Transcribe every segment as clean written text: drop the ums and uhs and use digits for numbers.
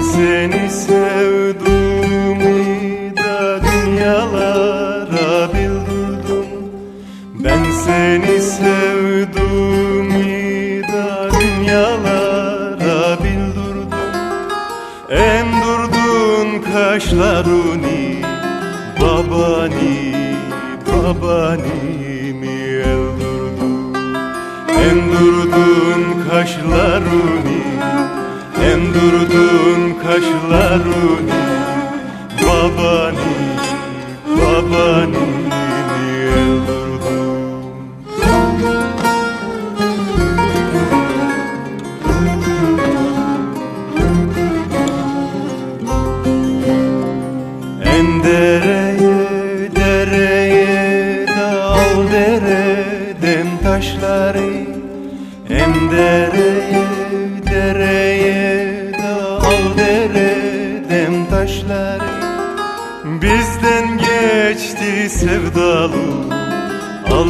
seni sevdim da dünyalara bildirdim. Ben seni sevdim da dünyalara bildirdim. Endurdun kaşlarını, babanimi eldurdun. Endurdun kaşlarını, endurdun kaşlarını, babanimi eldurdun. Dereye dal dereden taşları, dereye dal dereden taşları. Bizden geçti sevdalı, al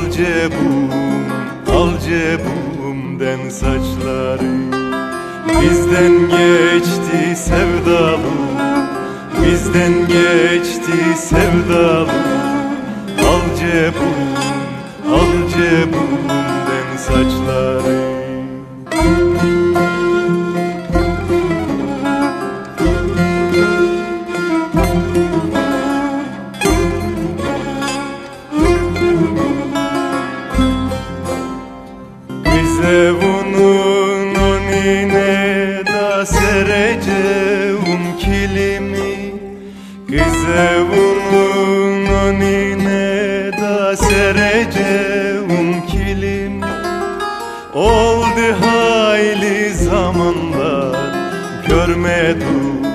cebumden saçları. Bizden geçti sevdalı, bizden geçti sevdalı. Al cebumden saçları. Kız evunun önüne da sereceğim kilimi. Kız evunun önüne da sereceğim kilimi. Oldu hayli zamanlar, görmedim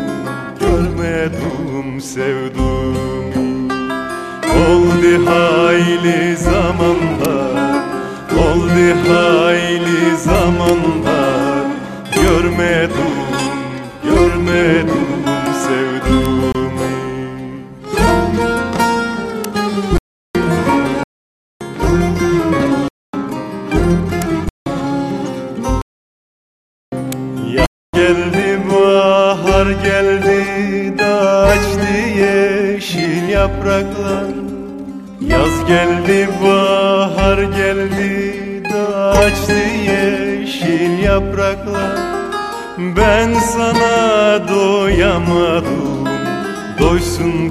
sevduğumu. Oldu hayli zamanlar, oldu hayli zamanlar, görmedim sevduğumu. Yaz geldi, bahar geldi da açtı yeşil yapraklar. Yaz geldi, bahar geldi da açtı yeşil yapraklar. Ben sana doyamadım, doysun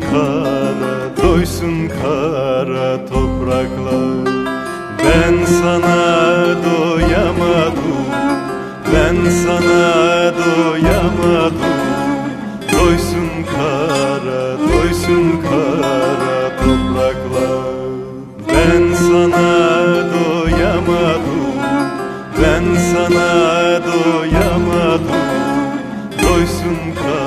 kara topraklar. Ben sana doyamadım, ben sana doyamadım, doysun kara topraklar. Ben sana doyamadım, ben sana doyamadım, doysun kara